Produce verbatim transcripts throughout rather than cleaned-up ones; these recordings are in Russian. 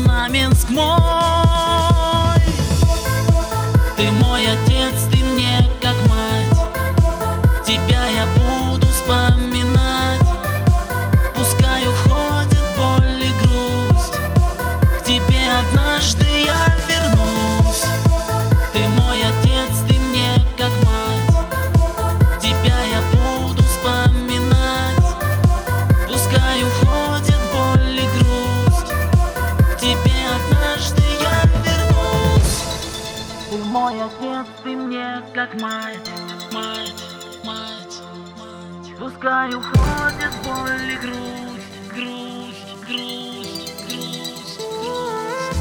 Знаменск мой. Ты мой отец, ты мне как мать. Тебя я буду вспоминать. Пускай уходит боль и грусть, к тебе однажды я вернусь. Ты мой отец, ты мне как мать. Тебя я буду вспоминать. Пускай уходит боль и грусть, к тебе однажды я вернусь. Ты мой отец, ты мне как мать, мать, мать, мать. Пускай уходит боль и грусть, грусть, грусть, грусть, грусть.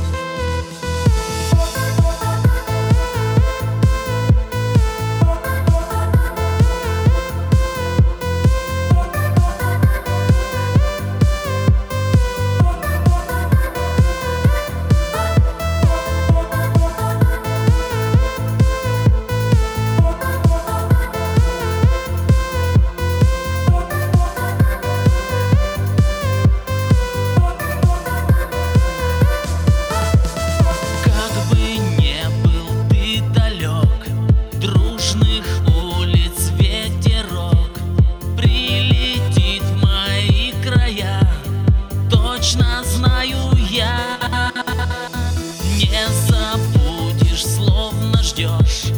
Точно знаю я, не забудешь, словно ждешь.